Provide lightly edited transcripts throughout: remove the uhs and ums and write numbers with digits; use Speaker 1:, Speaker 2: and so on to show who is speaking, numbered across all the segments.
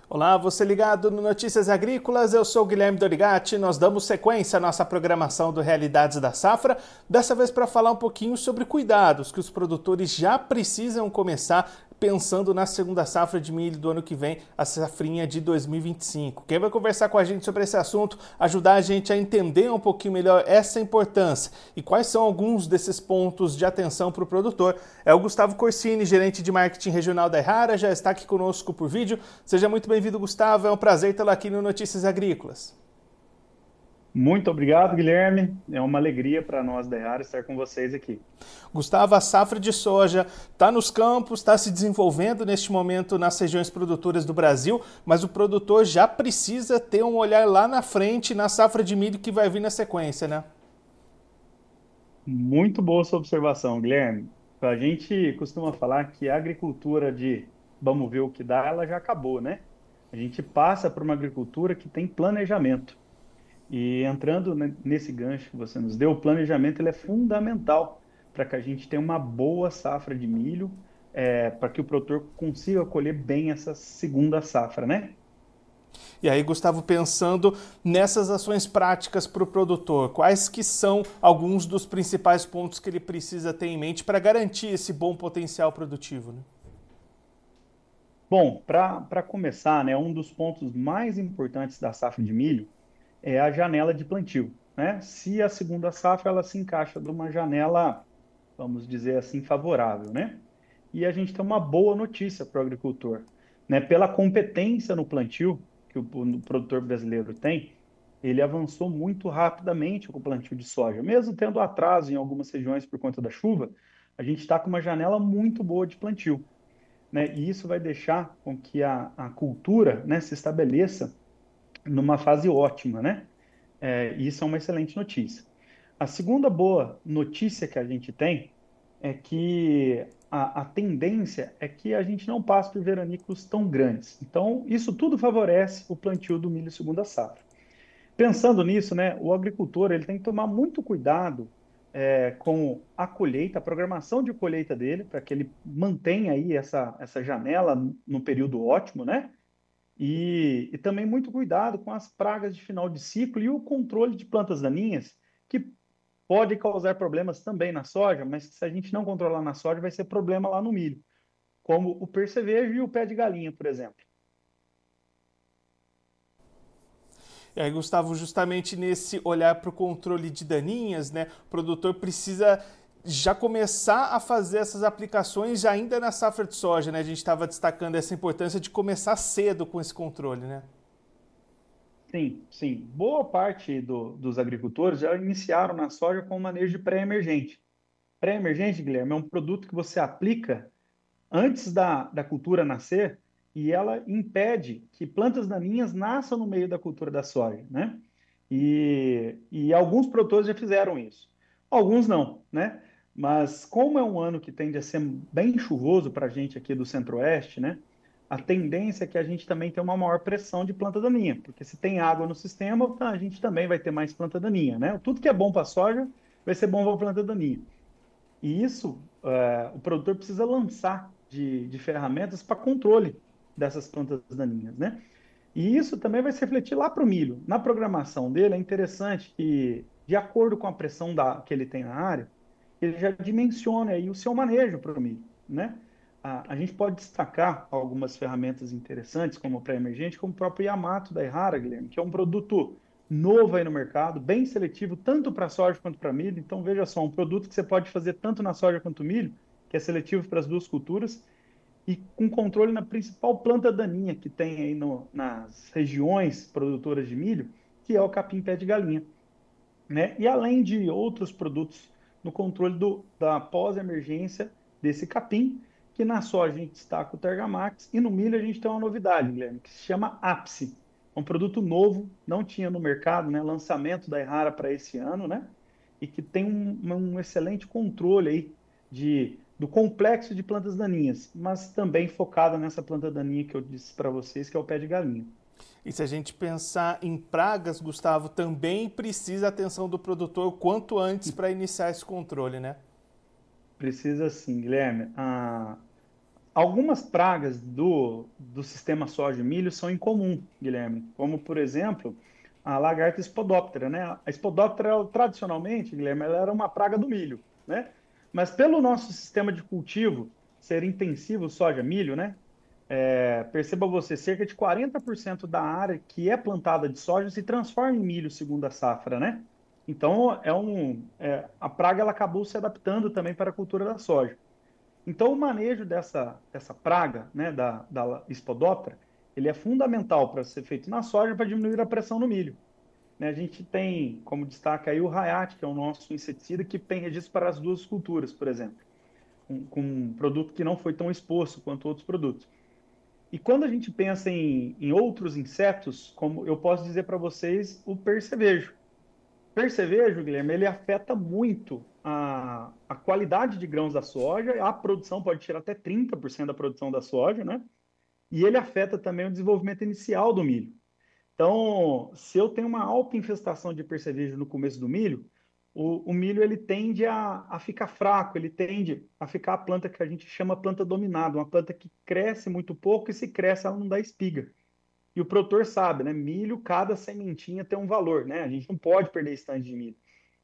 Speaker 1: Olá, você ligado no Notícias Agrícolas, eu sou o Guilherme Dorigatti, nós damos sequência à nossa programação do Realidades da Safra, dessa vez para falar um pouquinho sobre cuidados que os produtores já precisam começar pensando na segunda safra de milho do ano que vem, a safrinha de 2025. Quem vai conversar com a gente sobre esse assunto, ajudar a gente a entender um pouquinho melhor essa importância e quais são alguns desses pontos de atenção para o produtor, é o Gustavo Corsini, gerente de marketing regional da Errara, já está aqui conosco por vídeo. Seja muito bem-vindo, Gustavo, é um prazer tê-lo aqui no Notícias Agrícolas.
Speaker 2: Muito obrigado, Guilherme. É uma alegria para nós da Errara estar com vocês aqui.
Speaker 1: Gustavo, a safra de soja está nos campos, está se desenvolvendo neste momento nas regiões produtoras do Brasil, mas o produtor já precisa ter um olhar lá na frente na safra de milho que vai vir na sequência, né?
Speaker 2: Muito boa sua observação, Guilherme. A gente costuma falar que a agricultura de vamos ver o que dá, ela já acabou, né? A gente passa para uma agricultura que tem planejamento. E entrando nesse gancho que você nos deu, o planejamento ele é fundamental para que a gente tenha uma boa safra de milho, para que o produtor consiga colher bem essa segunda safra, né?
Speaker 1: E aí, Gustavo, pensando nessas ações práticas para o produtor, quais que são alguns dos principais pontos que ele precisa ter em mente para garantir esse bom potencial produtivo, né?
Speaker 2: Bom, para começar, né, um dos pontos mais importantes da safra de milho é a janela de plantio, né? Se a segunda safra ela se encaixa numa janela, vamos dizer assim, favorável, né? E a gente tem uma boa notícia para o agricultor, né? Pela competência no plantio que o produtor brasileiro tem, ele avançou muito rapidamente com o plantio de soja, mesmo tendo atraso em algumas regiões por conta da chuva, a gente está com uma janela muito boa de plantio, né? E isso vai deixar com que a cultura, né, se estabeleça numa fase ótima, né? E isso é uma excelente notícia. A segunda boa notícia que a gente tem é que a tendência é que a gente não passe por veranículos tão grandes. Então, isso tudo favorece o plantio do milho segunda safra. Pensando nisso, né, o agricultor ele tem que tomar muito cuidado com a colheita, a programação de colheita dele, para que ele mantenha aí essa janela no período ótimo, né? E também muito cuidado com as pragas de final de ciclo e o controle de plantas daninhas, que pode causar problemas também na soja, mas que se a gente não controlar na soja, vai ser problema lá no milho, como o percevejo e o pé de galinha, por exemplo.
Speaker 1: E aí, Gustavo, justamente nesse olhar para o controle de daninhas, né, o produtor precisa já começar a fazer essas aplicações já ainda na safra de soja, né? A gente estava destacando essa importância de começar cedo com esse controle, né?
Speaker 2: Sim, sim. Boa parte dos agricultores já iniciaram na soja com o manejo de pré-emergente. Pré-emergente, Guilherme, é um produto que você aplica antes da cultura nascer e ela impede que plantas daninhas nasçam no meio da cultura da soja, né? E alguns produtores já fizeram isso. Alguns não, né? Mas como é um ano que tende a ser bem chuvoso para a gente aqui do Centro-Oeste, né? A tendência é que a gente também tenha uma maior pressão de planta daninha, porque se tem água no sistema, a gente também vai ter mais planta daninha, né? Tudo que é bom para a soja vai ser bom para a planta daninha. E isso, o produtor precisa lançar de ferramentas para controle dessas plantas daninhas, né? E isso também vai se refletir lá para o milho. Na programação dele, é interessante que, de acordo com a pressão que ele tem na área, ele já dimensione aí o seu manejo para o milho, né? A gente pode destacar algumas ferramentas interessantes, como o pré-emergente, como o próprio Yamato da Errara, Guilherme, que é um produto novo aí no mercado, bem seletivo, tanto para soja quanto para milho. Então, veja só, um produto que você pode fazer tanto na soja quanto no milho, que é seletivo para as duas culturas, e com controle na principal planta daninha que tem aí nas regiões produtoras de milho, que é o capim-pé de galinha, né? E além de outros produtos no controle da pós-emergência desse capim, que na soja a gente destaca o Tergamax e no milho a gente tem uma novidade, Guilherme, que se chama Apse. É um produto novo, não tinha no mercado, né? Lançamento da Errara para esse ano, né? E que tem um excelente controle aí do complexo de plantas daninhas, mas também focada nessa planta daninha que eu disse para vocês, que é o pé de galinha.
Speaker 1: E se a gente pensar em pragas, Gustavo, também precisa a atenção do produtor quanto antes para iniciar esse controle, né?
Speaker 2: Precisa sim, Guilherme. Algumas pragas do sistema soja e milho são incomuns, Guilherme, como, por exemplo, a lagarta Spodoptera, né? A Spodoptera, tradicionalmente, Guilherme, ela era uma praga do milho, né? Mas pelo nosso sistema de cultivo ser intensivo soja-milho, né? Perceba você, cerca de 40% da área que é plantada de soja se transforma em milho segundo a safra, né? Então, a praga ela acabou se adaptando também para a cultura da soja. Então, o manejo dessa praga, né, da Spodoptera, ele é fundamental para ser feito na soja para diminuir a pressão no milho. Né? A gente tem, como destaca aí, o Hayat, que é o nosso inseticida, que tem registro para as duas culturas, por exemplo, com um produto que não foi tão exposto quanto outros produtos. E quando a gente pensa em outros insetos, como eu posso dizer para vocês, o percevejo. Percevejo, Guilherme, ele afeta muito a qualidade de grãos da soja, a produção pode tirar até 30% da produção da soja, né? E ele afeta também o desenvolvimento inicial do milho. Então, se eu tenho uma alta infestação de percevejo no começo do milho, o milho ele tende a ficar fraco, ele tende a ficar a planta que a gente chama planta dominada, uma planta que cresce muito pouco e se cresce ela não dá espiga. E o produtor sabe, né? Milho, cada sementinha tem um valor, né? A gente não pode perder estande de milho.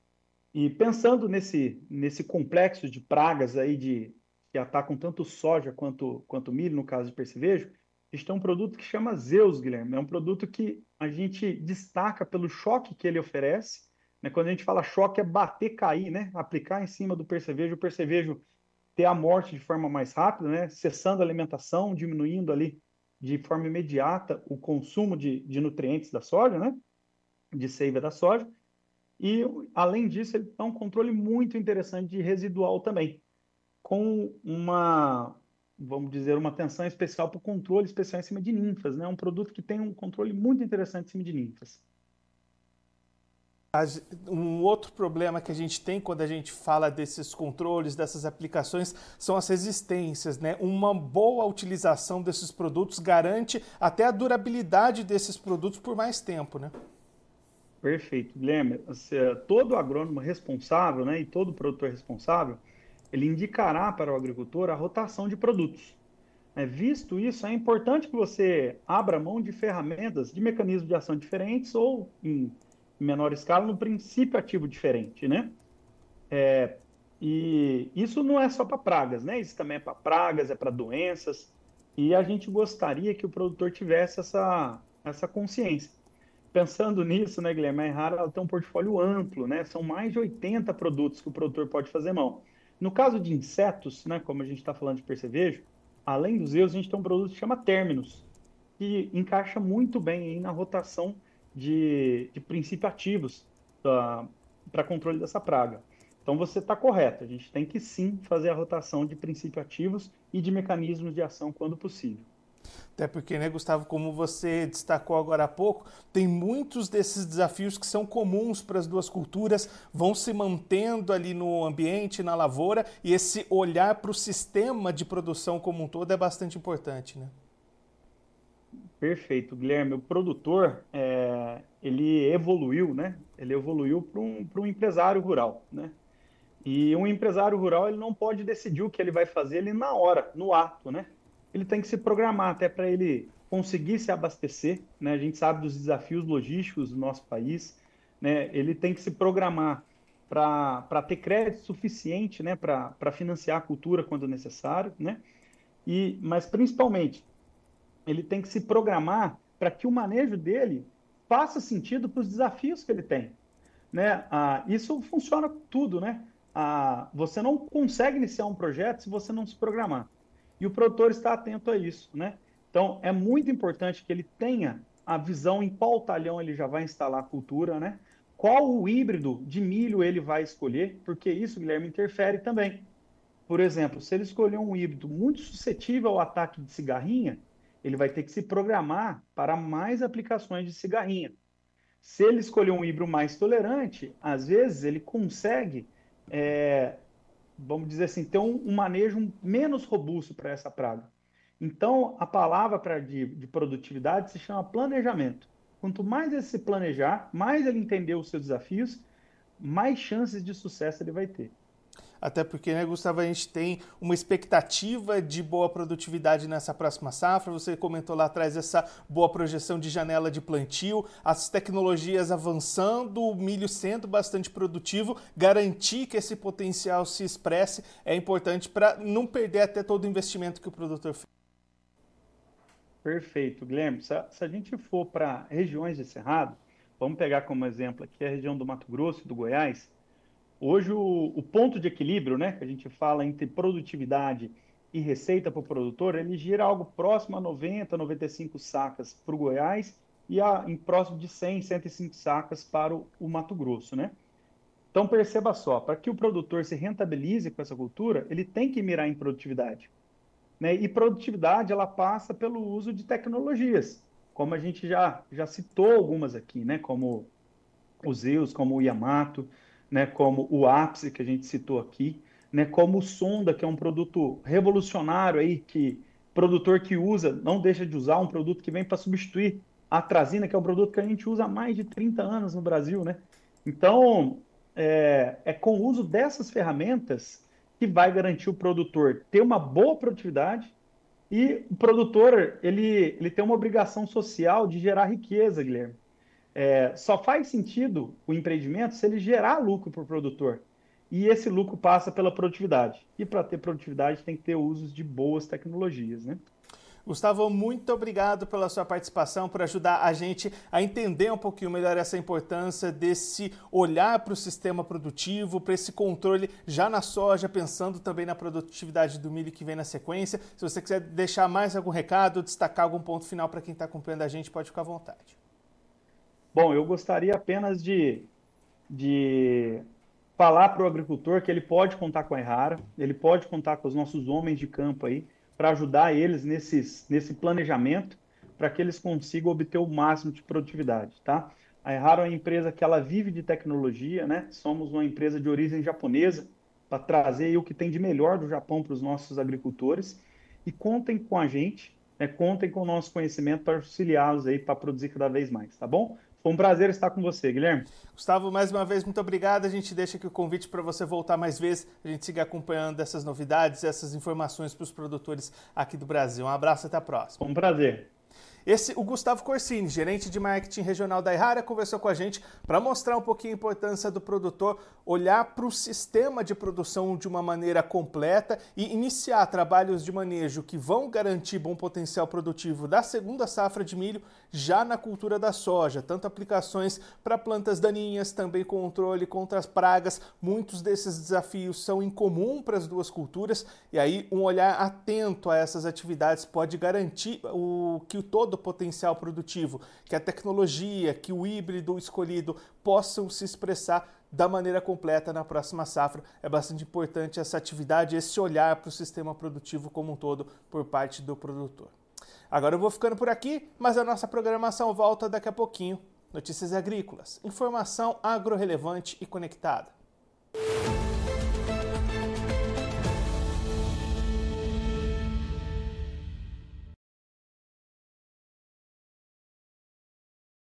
Speaker 2: E pensando nesse complexo de pragas aí que atacam tanto soja quanto milho, no caso de percevejo, a gente tem um produto que chama Zeus, Guilherme. É um produto que a gente destaca pelo choque que ele oferece. Né? Quando a gente fala choque, é bater, cair, né? Aplicar em cima do percevejo, o percevejo ter a morte de forma mais rápida, né? Cessando a alimentação, diminuindo ali de forma imediata o consumo de nutrientes da soja, né? De seiva da soja. E, além disso, ele dá um controle muito interessante de residual também, com vamos dizer, uma atenção especial para o controle especial em cima de ninfas, né? Um produto que tem um controle muito interessante em cima de ninfas.
Speaker 1: Um outro problema que a gente tem quando a gente fala desses controles, dessas aplicações, são as resistências, né? Uma boa utilização desses produtos garante até a durabilidade desses produtos por mais tempo, né?
Speaker 2: Perfeito, Guilherme. Todo agrônomo responsável, né, e todo produtor responsável, ele indicará para o agricultor a rotação de produtos. Visto isso, é importante que você abra mão de ferramentas, de mecanismos de ação diferentes ou, em menor escala, no princípio ativo diferente, né? E isso não é só para pragas, né? Isso também é para pragas, é para doenças. E a gente gostaria que o produtor tivesse essa consciência. Pensando nisso, né, Guilherme, a Enrara ela tem um portfólio amplo, né? São mais de 80 produtos que o produtor pode fazer mão. No caso de insetos, né, como a gente está falando de percevejo, além dos EUs, a gente tem um produto que chama Terminus, que encaixa muito bem aí na rotação de princípios ativos para controle dessa praga. Então você está correto, a gente tem que sim fazer a rotação de princípios ativos e de mecanismos de ação quando possível.
Speaker 1: Até porque, né, Gustavo, como você destacou agora há pouco, tem muitos desses desafios que são comuns para as duas culturas, vão se mantendo ali no ambiente, na lavoura, e esse olhar para o sistema de produção como um todo é bastante importante, né?
Speaker 2: Perfeito, Guilherme. O produtor, ele evoluiu, né? Ele evoluiu para um empresário rural, né? E um empresário rural, ele não pode decidir o que ele vai fazer ele na hora, no ato, né? Ele tem que se programar até para ele conseguir se abastecer, né? A gente sabe dos desafios logísticos do nosso país, né? Ele tem que se programar para ter crédito suficiente, né? Para financiar a cultura quando necessário, né? Mas principalmente ele tem que se programar para que o manejo dele faça sentido para os desafios que ele tem, né? Isso funciona tudo, né? Você não consegue iniciar um projeto se você não se programar. E o produtor está atento a isso, né? Então, é muito importante que ele tenha a visão em qual talhão ele já vai instalar a cultura, né? Qual o híbrido de milho ele vai escolher, porque isso, Guilherme, interfere também. Por exemplo, se ele escolher um híbrido muito suscetível ao ataque de cigarrinha, ele vai ter que se programar para mais aplicações de cigarrinha. Se ele escolher um híbrido mais tolerante, às vezes ele consegue, vamos dizer assim, ter um manejo menos robusto para essa praga. Então, a palavra de produtividade se chama planejamento. Quanto mais ele se planejar, mais ele entender os seus desafios, mais chances de sucesso ele vai ter.
Speaker 1: até porque, né, Gustavo, a gente tem uma expectativa de boa produtividade nessa próxima safra. Você comentou lá atrás essa boa projeção de janela de plantio, as tecnologias avançando, o milho sendo bastante produtivo, garantir que esse potencial se expresse é importante para não perder até todo o investimento que o produtor fez.
Speaker 2: Perfeito, Guilherme. Se a gente for para regiões de Cerrado, vamos pegar como exemplo aqui a região do Mato Grosso e do Goiás. Hoje, o ponto de equilíbrio, né, que a gente fala entre produtividade e receita para o produtor, ele gira algo próximo a 90, 95 sacas para o Goiás e em próximo de 100, 105 sacas para o Mato Grosso, né? Então, perceba só, para que o produtor se rentabilize com essa cultura, ele tem que mirar em produtividade, né? E produtividade, ela passa pelo uso de tecnologias, como a gente já citou algumas aqui, né? Como o Zeus, como o Yamato, né, como o Ápice, que a gente citou aqui, né, como o Sonda, que é um produto revolucionário aí, que produtor que usa, não deixa de usar, um produto que vem para substituir a atrazina, que é um produto que a gente usa há mais de 30 anos no Brasil, né? Então, é com o uso dessas ferramentas que vai garantir o produtor ter uma boa produtividade e o produtor, ele tem uma obrigação social de gerar riqueza, Guilherme. Só faz sentido o empreendimento se ele gerar lucro para o produtor. E esse lucro passa pela produtividade. E para ter produtividade tem que ter usos de boas tecnologias, né?
Speaker 1: Gustavo, muito obrigado pela sua participação, por ajudar a gente a entender um pouquinho melhor essa importância desse olhar para o sistema produtivo, para esse controle já na soja, pensando também na produtividade do milho que vem na sequência. Se você quiser deixar mais algum recado, destacar algum ponto final para quem está acompanhando a gente, pode ficar à vontade.
Speaker 2: Bom, eu gostaria apenas de falar para o agricultor que ele pode contar com a Errara, ele pode contar com os nossos homens de campo aí, para ajudar eles nesse planejamento, para que eles consigam obter o máximo de produtividade, tá? A Errara é uma empresa que ela vive de tecnologia, né? Somos uma empresa de origem japonesa, para trazer aí o que tem de melhor do Japão para os nossos agricultores, e contem com a gente, né? Contem com o nosso conhecimento para auxiliá-los aí para produzir cada vez mais, tá bom? Foi um prazer estar com você, Guilherme.
Speaker 1: Gustavo, mais uma vez, muito obrigado. A gente deixa aqui o convite para você voltar mais vezes, a gente seguir acompanhando essas novidades, essas informações para os produtores aqui do Brasil. Um abraço e até a próxima.
Speaker 2: Foi um prazer.
Speaker 1: O Gustavo Corsini, gerente de marketing regional da Errara, conversou com a gente para mostrar um pouquinho a importância do produtor olhar para o sistema de produção de uma maneira completa e iniciar trabalhos de manejo que vão garantir bom potencial produtivo da segunda safra de milho já na cultura da soja, tanto aplicações para plantas daninhas, também controle contra as pragas. Muitos desses desafios são incomuns para as duas culturas e aí um olhar atento a essas atividades pode garantir que todo o potencial produtivo, que a tecnologia, que o híbrido escolhido possam se expressar da maneira completa na próxima safra. É bastante importante essa atividade, esse olhar para o sistema produtivo como um todo por parte do produtor. Agora eu vou ficando por aqui, mas a nossa programação volta daqui a pouquinho. Notícias agrícolas, informação agro-relevante e conectada.